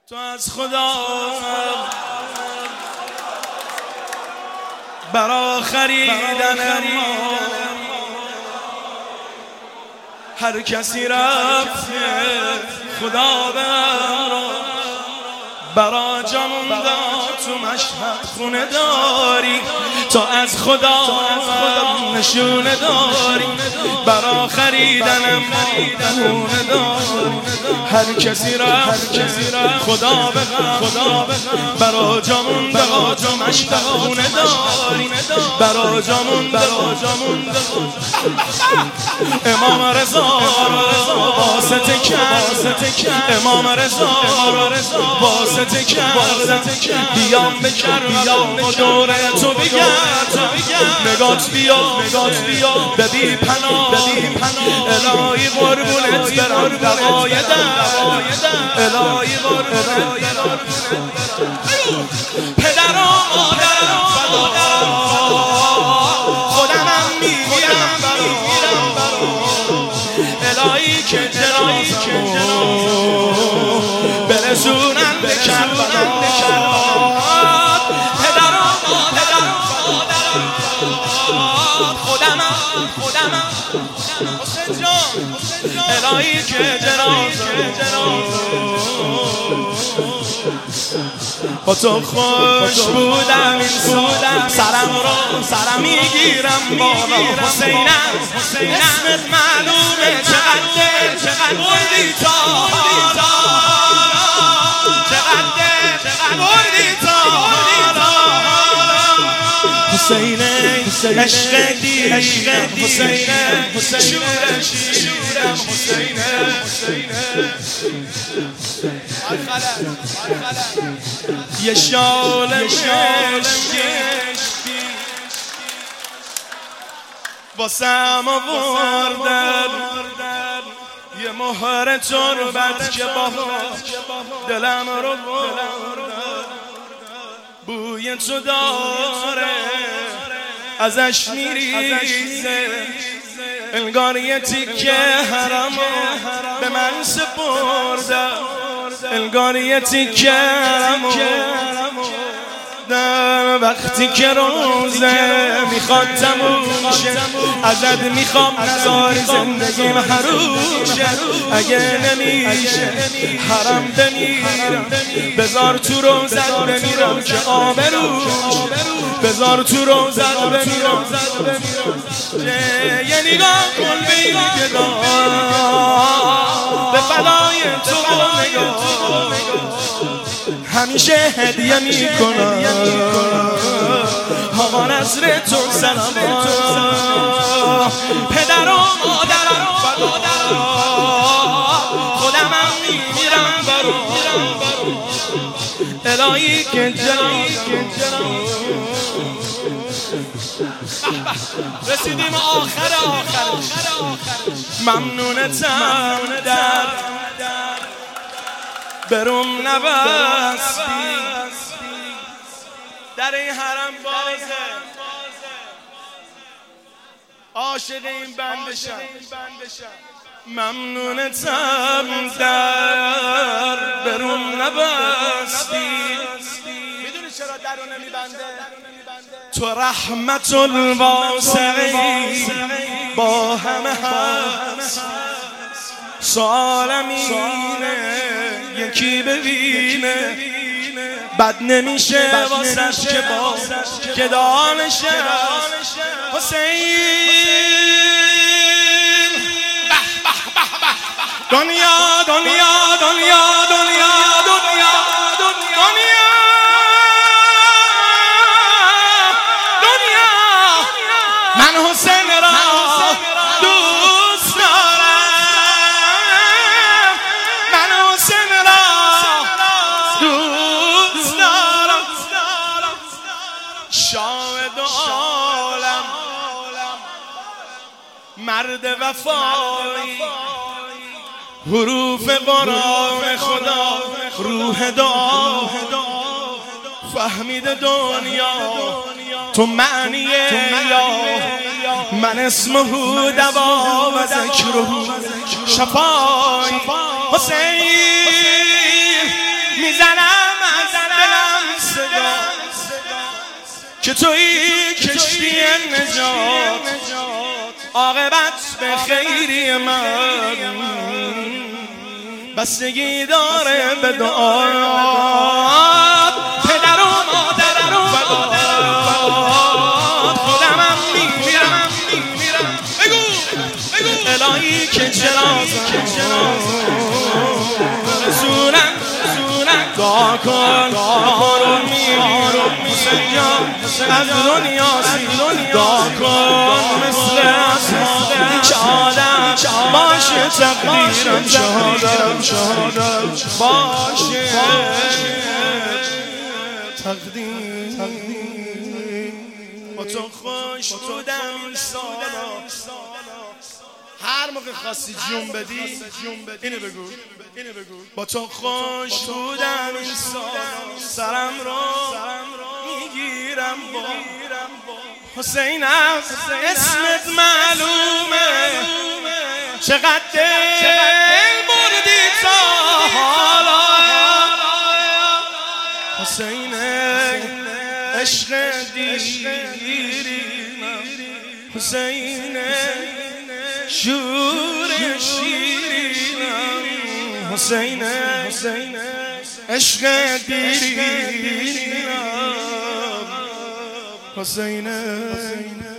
تو از خدا برا خریدن ما هر کسی رفته خدا برا جامون داد تو مشهد خونه داری تو از خدا نشونه داری برا خریدن ما خونه داری هر کسی رفت خدا برا جامون داد تو مشهد خونه داری برا جامون امام رضا واسطه کرد امام رضا واسطه کرد بیام با دور تو بگرد نگات بیا ببی پناه الهی قربونت برم دوای الهی قربونت پدر و مادرم خودمم میگیرم الهی که جنازمو برسونم به کربلا پدر و مادرم خودمم حسین جان الهی که جنازمو با تو خوش بودم این سودم سرم میگیرم بالا حسینم اسمت معلومه چقدر بردی تا حالا چقدر بردی تا حالا حسینه عشق دی حسینه شورم حسینه یه شال واسم آوردن یه مهر تربت که دلم رو بردن بوی تو داره ازش میریزه انگار یه تیکه حرامو به من سپرده انگار یه تیکه حرامو در وقتی که روزه میخواد تموم شه ازت میخوام نذاری زندگیم حروم شه اگه نمیشه حرم بمیرم بذار تو روزت بمیرم که آبروم بذار تو روزت بمیرم یه نگاه کن به این گدار به فدای تو نگاه همیشه هدیه میکنم آقا نظر تو سلام پدر و مادرم خودمم میمیرم برو الهی که جنازم رسیدیم آخر ممنونتم در بروم نبستی در این حرم بازه عاشق این بندشم ممنونتم در بروم نبستی میدونی چرا درو نمیبنده تو رحمت الواسعی با همه هست سالمینه یکی ببینه بد نمیشه واسه که دانشه حسین دنیا من حسین را دوست دارم من حسین را دوست دارم شاهد عالم مرد وفایی حروف قرآن خدا روح دعا فهمید دنیا تو معنیه یا من اسمه دوا و ذکره شفای حسین که توی کشتی نجات عاقبت به خیری من بستگی داره به دعات پدر و مادر و فدات خودمم میمیرم بگو الهی که جنازم رسولم دعا کن رو میگیرم از دنیا دعا کن مثل اسمان که آدم باشه تقدیرم شهادت باشه تقدیر با تو خوش بودم این سالا هر موقع خواستی جون بدی اینو بگو با تو خوش بودم این سرم رو میگیرم با حسینم اسمت معلومه چقدر دل بردی تا حالا حسین عشق دیرینم حسین شور شیرینم حسین عشق دیرینم حسین